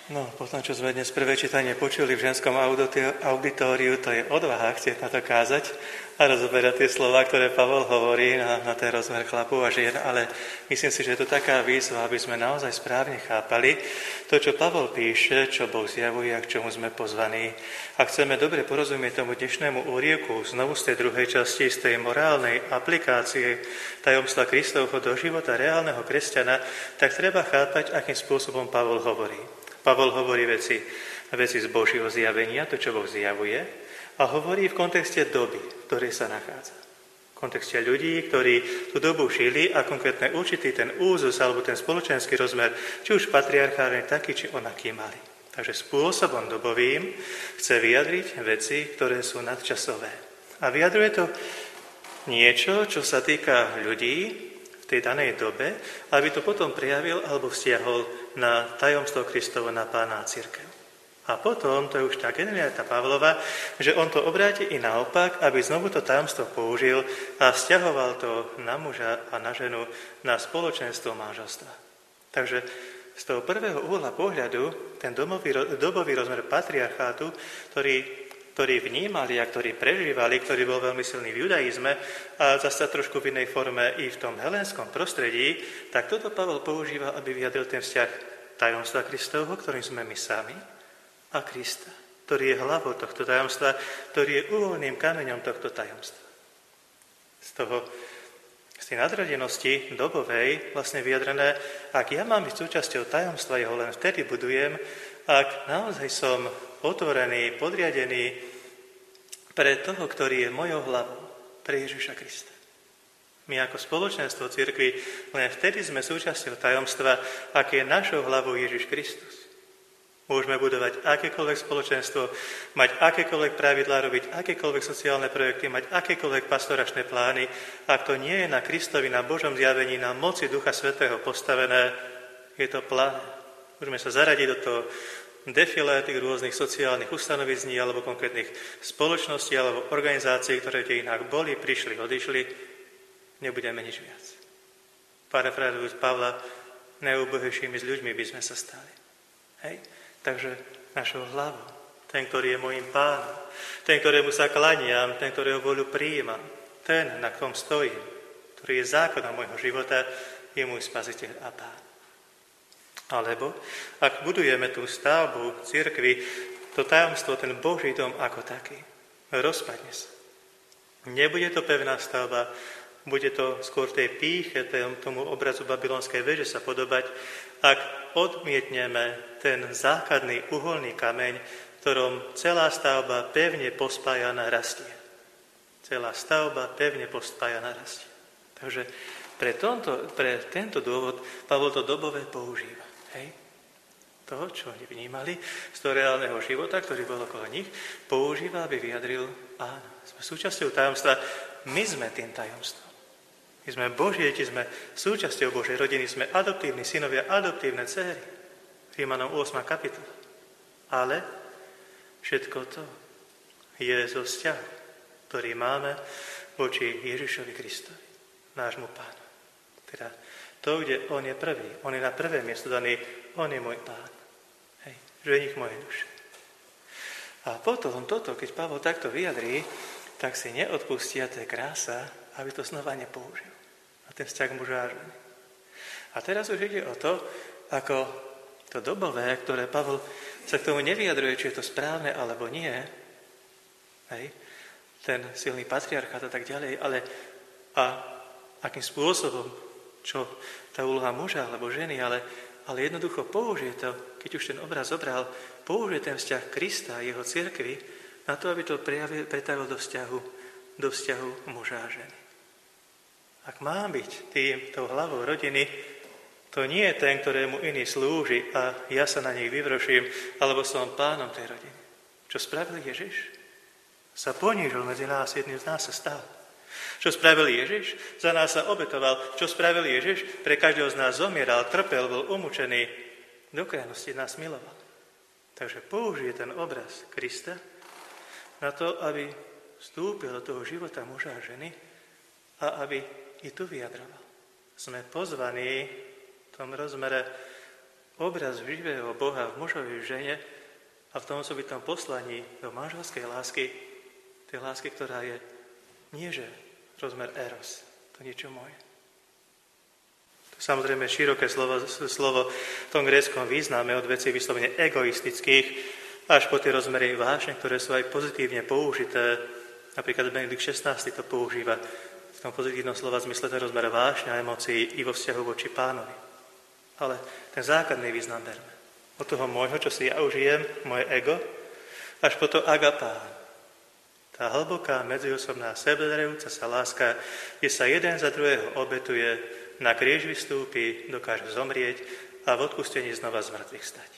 No, potom, čo sme dnes prvé čítanie počuli v ženskom auditóriu, to je odvaha chcieť na to kázať a rozoberať tie slová, ktoré Pavol hovorí na ten rozmer chlapov a žien, ale myslím si, že je to taká výzva, aby sme naozaj správne chápali to, čo Pavol píše, čo Boh zjavuje a k čomu sme pozvaní. A chceme dobre porozumieť tomu dnešnému úryvku znovu z tej druhej časti, z tej morálnej aplikácie tajomstva Kristovho do života reálneho kresťana, tak treba chápať, akým spôsobom Pavol hovorí. Pavol hovorí veci z Božieho zjavenia, to, čo Boh zjavuje, a hovorí v kontexte doby, v ktorej sa nachádza. V kontexte ľudí, ktorí tú dobu žili a konkrétne určitý ten úzus alebo ten spoločenský rozmer, či už patriarchálny, taký, či onaký mali. Takže spôsobom dobovým chce vyjadriť veci, ktoré sú nadčasové. A vyjadruje to niečo, čo sa týka ľudí v tej danej dobe, aby to potom prejavil alebo vzťahol na tajomstvo Kristovo, na Pána a cirkev. A potom, to je už tá genialita Pavlova, že on to obráti i naopak, aby znovu to tajomstvo použil a vzťahoval to na muža a na ženu, na spoločenstvo manželstva. Takže z toho prvého uhla pohľadu, ten dobový rozmer patriarchátu, ktorý vnímali a ktorý prežívali, ktorý bol veľmi silný v judaizme a zase trošku v inej forme i v tom helénskom prostredí, tak toto Pavol používa, aby vyjadril ten vzťah tajomstva Kristovho, ktorým sme my sami, a Krista, ktorý je hlavou tohto tajomstva, ktorý je uvoľným kameňom tohto tajomstva. Z tej nadradenosti dobovej vlastne vyjadrené, ak ja mám byť súčasťou tajomstva, jeho len vtedy budujem, ak naozaj som otvorený, podriadený pre toho, ktorý je mojou hlavou, pre Ježiša Krista. My ako spoločenstvo cirkvi len vtedy sme súčasťou tajomstva, ak je našou hlavou Ježiš Kristus. Môžeme budovať akékoľvek spoločenstvo, mať akékoľvek pravidlá, robiť akékoľvek sociálne projekty, mať akékoľvek pastoračné plány. Ak to nie je na Kristovi, na Božom zjavení, na moci Ducha Svätého postavené, je to plán. Môžeme sa zaradiť do toho defilé tých rôznych sociálnych ustanovizní alebo konkrétnych spoločností alebo organizácií, ktoré kde inak boli, prišli, odišli. Nebudeme nič viac. Parafrázujúc Pavla, najúbohejšími s ľuďmi by sme sa stali. Hej? Takže našou hlavou, ten, ktorý je môjim pánom, ten, ktorému sa klaniam, ten, ktorého voľu prijímam, ten, na kom stojím, ktorý je zákonom môjho života, je môj spasiteľ a pán. Alebo, ak budujeme tú stavbu cirkvi, to tajomstvo, ten Boží dom ako taký, rozpadne sa. Nebude to pevná stavba, bude to skôr tej pýche, tomu obrazu babylonskej veže sa podobať, ak odmietneme ten základný uholný kameň, v ktorom celá stavba pevne pospájaná rastie. Celá stavba pevne pospájaná rastie. Takže pre tento dôvod Pavol to dobové používa. Hej? To, čo oni vnímali z toho reálneho života, ktorý bol okolo nich, používa, aby vyjadril, áno, sme súčasťou tajomstva, my sme tým tajomstvom. My sme Božie deti, sme súčasťou Božej rodiny, sme adoptívni synovia, adoptívne dcéry. Rímanom 8. kapitola. Ale všetko to je zo vzťahu, ktorý máme voči Ježišovi Kristovi, nášmu pánu. Teda to, kde on je prvý, on je na prvé miesto daný, on je môj pán. Hej, ženich mojej duše. A potom toto, keď Pavol takto vyjadrí, tak si neodpustí, a to je krása, aby to znova nepoužil. A ten vzťah muža a ženy. A teraz už ide o to, ako to dobové, ktoré Pavol sa k tomu nevyjadruje, či je to správne alebo nie, hej, ten silný patriarchát a tak ďalej, ale a akým spôsobom, čo tá úloha muža alebo ženy, ale jednoducho použije to, keď už ten obraz zobral, použije ten vzťah Krista a jeho cirkvi na to, aby to pretavil do vzťahu muža a ženy. Ak mám byť tou hlavou rodiny, to nie je ten, ktorému iný slúži a ja sa na nich vyvroším, alebo som pánom tej rodiny. Čo spravil Ježiš? Sa ponížil medzi nás, jedným z nás sa stal. Čo spravil Ježiš? Za nás sa obetoval. Čo spravil Ježiš? Pre každého z nás zomieral, trpel, bol umúčený. Do krajnosti nás miloval. Takže použije ten obraz Krista na to, aby vstúpil do toho života muža a ženy a aby i tu vyjadroval. Sme pozvaní v tom rozmere obraz živého Boha v mužovi, v žene a v tom osobitom poslaní do manželskej lásky, tej lásky, ktorá je nie že rozmer eros, to niečo moje. To samozrejme široké slovo v tom gréckom význame od vecí vyslovene egoistických až po tie rozmery vášne, ktoré sú aj pozitívne použité. Napríklad Benedikt XVI to používa v tom pozitívnom slova zmysle ten rozmer vášne a emócií i vo vzťahu voči Pánovi. Ale ten základný význam berme. Od toho môjho, čo si ja užijem, moje ego, až po to agapán. Tá hlboká, medziosobná, sebedarujúca sa láska, kde sa jeden za druhého obetuje, na kríž vystúpi, dokáže zomrieť a v odpustení znova z mŕtvych stať.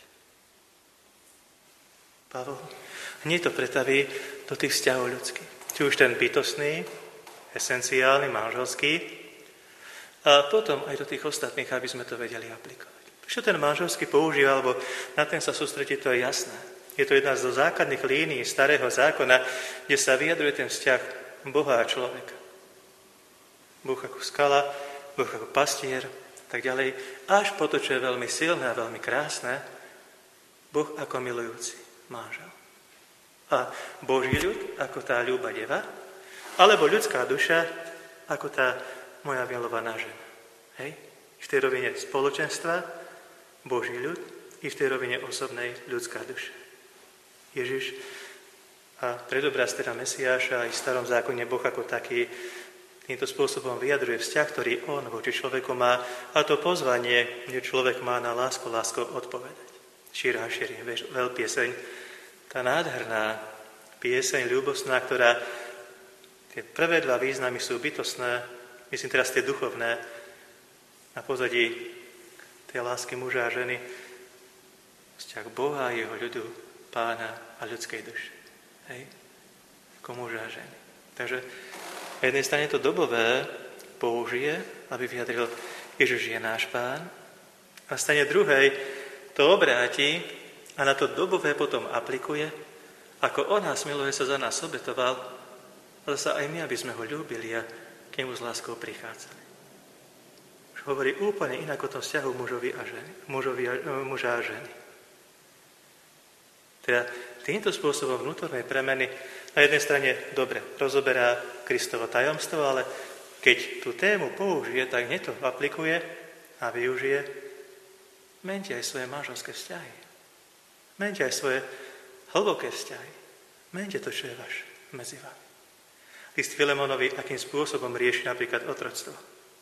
Pavol hneď to pretaví do tých vzťahov ľudských. Či už ten bytostný, esenciálny, manželský, a potom aj do tých ostatných, aby sme to vedeli aplikovať. Prečo ten manželský používa, alebo na ten sa sústrediť, to je jasné. Je to jedna zo základných línií starého zákona, kde sa vyjadruje ten vzťah Boha a človeka. Boh ako skala, Boh ako pastier, tak ďalej, až po to, čo je veľmi silné a veľmi krásne, Boh ako milujúci manžel. A Boží ľud ako tá ľúba deva, alebo ľudská duša ako tá moja milovaná žena. Hej? V tej rovine spoločenstva, Boží ľud, i v tej rovine osobnej ľudská duša. Ježiš a predobraz teda Mesiáša aj v starom zákone Boh ako taký týmto spôsobom vyjadruje vzťah, ktorý on voči človeku má, a to pozvanie, kde človek má na lásku odpovedať. Šír Hašír, veľpieseň, tá nádherná pieseň, ľúbostná, ktorá tie prvé dva významy sú bytostné, myslím teraz tie duchovné, na pozadí tej lásky muža a ženy, vzťah Boha a jeho ľudu, Pána a ľudskej duše. Hej? Ako muža a ženy. Takže na jednej strane to dobové použije, aby vyjadril, Ježiš je náš Pán, a na strane druhej to obráti a na to dobové potom aplikuje, ako on nás miluje, sa za nás obetoval, ale sa aj my, aby sme ho ľúbili a k nemu s láskou prichádzali. Už hovorí úplne inak o tom vzťahu muža a ženy. Teda týmto spôsobom vnútornej premeny na jednej strane dobre rozoberá Kristovo tajomstvo, ale keď tú tému použije, tak hneď to aplikuje a využije. Mente aj svoje manželské vzťahy. Mente aj svoje hlboké vzťahy. Mente to, čo je vaše medzi vami. List Filemonovi, akým spôsobom rieši napríklad otroctvo.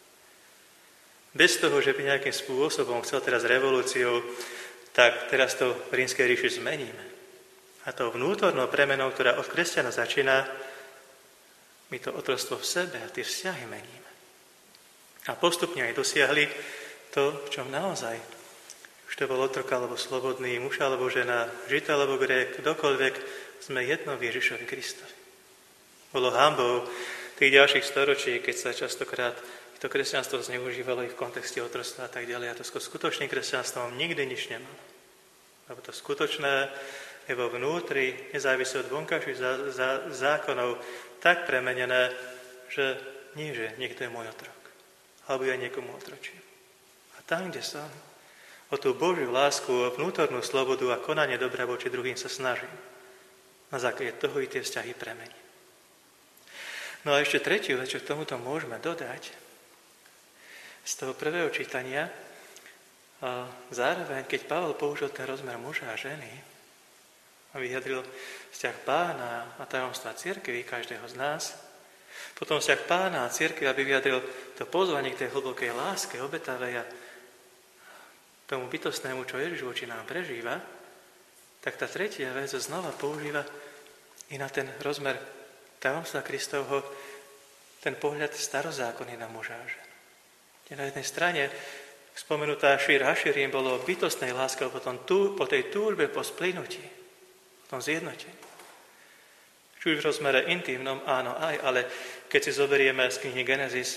Bez toho, že by nejakým spôsobom chcel teraz revolúciou, tak teraz to v rímskej ríši zmeníme. A to vnútornou premenou, ktorá od kresťana začína, my to otroctvo v sebe a tie vzťahy meníme. A postupne aj dosiahli to, v čom naozaj, už to bol otrok alebo slobodný, muž alebo žena, Žid alebo Grék, kdokoľvek, sme jedno v Ježišovi Kristovi. Bolo hanbou tých ďalších storočí, keď sa častokrát to kresťanstvo zneužívalo i v kontexte otroctva a tak ďalej. A to skutočným kresťanstvom nikdy nič nemalo. Lebo to skutočné je vo vnútri, nezávisí od vonkajších zákonov, tak premenené, že nie, že niekto je môj otrok, alebo ja niekomu otročím. A tam, kde som, o tú Božiu lásku, o vnútornú slobodu a konanie dobra voči druhým sa snažím. Na základe toho i tie vzťahy premením. No a ešte tretiu vec, čo k tomuto môžeme dodať, z toho prvého čítania, a zároveň, keď Pavol použil ten rozmer muža a ženy a vyjadril vzťah Pána a tajomstva cirkvi každého z nás, potom vzťah Pána a cirkvi, aby vyjadril to pozvanie k tej hlbokej láske, obetavej a tomu bytostnému, čo Ježiš voči nám prežíva, tak tá tretia vec znova používa i na ten rozmer tajomstva Kristovho, ten pohľad starozákonný na muža a ženu. Na jednej strane spomenutá Šír Hašírim bolo o bytostnej láske, po tej túžbe po splynutí, po tom zjednotení. Či už v rozmere intímnom, áno aj, ale keď si zoberieme z knihy Genesis,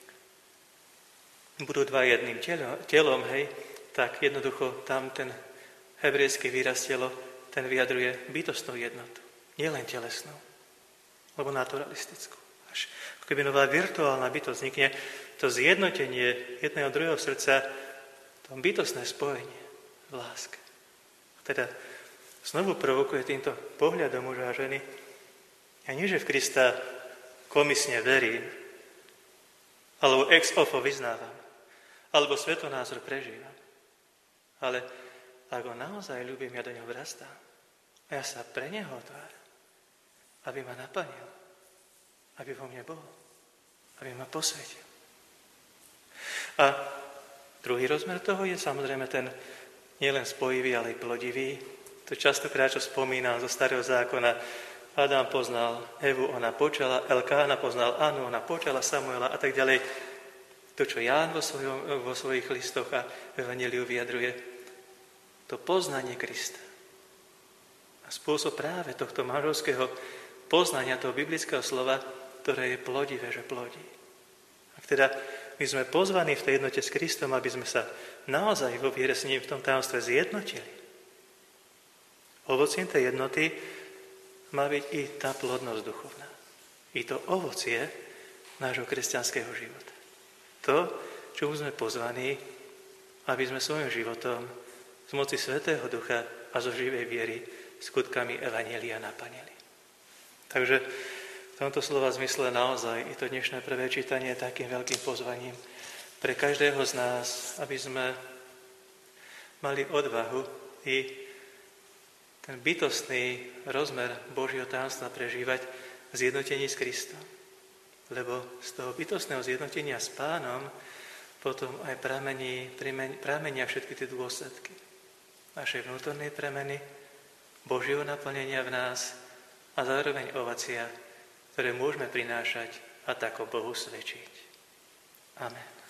budú dva jedným telom, hej, tak jednoducho tam ten hebrejský výraz telo, ten vyjadruje bytostnú jednotu, nielen telesnú, alebo naturalistickú. Až ako keby nová virtuálna bytosť vznikne, to zjednotenie jedného druhého srdca, to bytostné spojenie. v láske. Teda znovu provokuje týmto pohľadom muža a ženy. Ja nie, že v Krista komisne verím, alebo ex ofo vyznávam, alebo svetonázor prežívam. Ale ak ho naozaj ľúbim, ja do neho vrastám. A ja sa pre neho otváram, aby ma naplnil, aby vo mne bol, aby ma posvetil. A druhý rozmer toho je samozrejme ten nielen spojivý, ale aj plodivý. To častokrát, čo spomínam zo Starého zákona, Adam poznal Evu, ona počala, Elkána poznal Anu, ona počala Samuela a tak ďalej. To, čo Ján vo svojich listoch a Evanjeliu vyjadruje, to poznanie Krista. A spôsob práve tohto manželského poznania, toho biblického slova, ktoré je plodivé, že plodí. Ak teda my sme pozvaní v tej jednote s Kristom, aby sme sa naozaj vo viere s ním v tom tajomstve zjednotili. Ovocím tej jednoty má byť i tá plodnosť duchovná. I to ovocie nášho kresťanského života. To, čomu sme pozvaní, aby sme svojim životom z moci Svätého Ducha a zo živej viery skutkami Evanjelia naplnili. Takže v tomto slova zmysle naozaj i to dnešné prvé čítanie je takým veľkým pozvaním pre každého z nás, aby sme mali odvahu i ten bytostný rozmer Božieho tajomstva prežívať v zjednotení s Kristom. Lebo z toho bytostného zjednotenia s Pánom potom aj pramenia všetky tie dôsledky. Našej vnútornej premeny, Božieho naplnenia v nás a zároveň ovocia, ktoré môžeme prinášať a tako Bohu svedčiť. Amen.